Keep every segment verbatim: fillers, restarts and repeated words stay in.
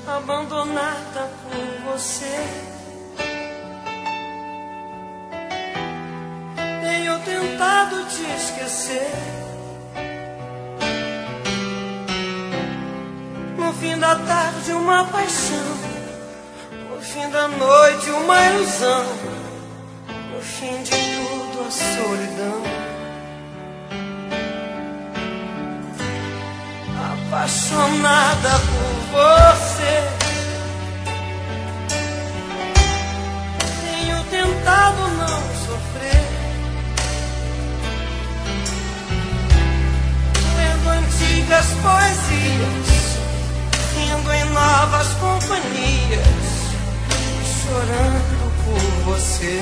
abandonada por você. Tenho tentado te esquecer. No fim da tarde uma paixão, no fim da noite uma ilusão, no fim de tudo a solidão. Apaixonada por você, tenho tentado não sofrer, lendo antigas poesias, rindo em novas companhias, chorando por você.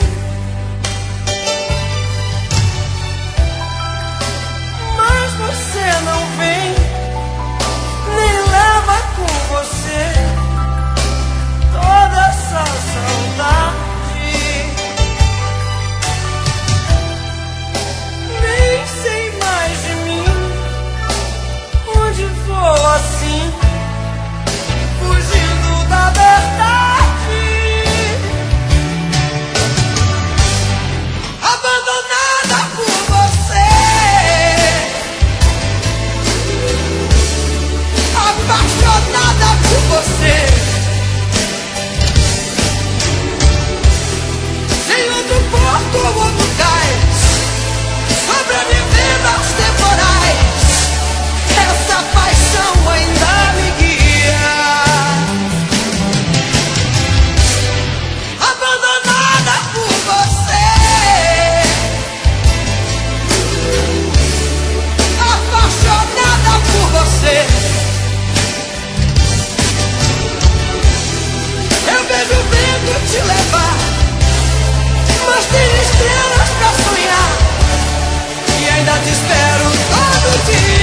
Mas você não vem, nem leva com você toda essa saudade. Nem sei mais de mim, onde vou assim, fugindo da verdade, abandonada por você, apaixonada por você. Em outro porto ou outro cais, sobrevivendo aos temporais, essa paixão ainda me guia. Abandonada por você, apaixonada por você. Eu vejo o vento te levar, mas tem estrelas pra sonhar, e ainda te espero todo dia.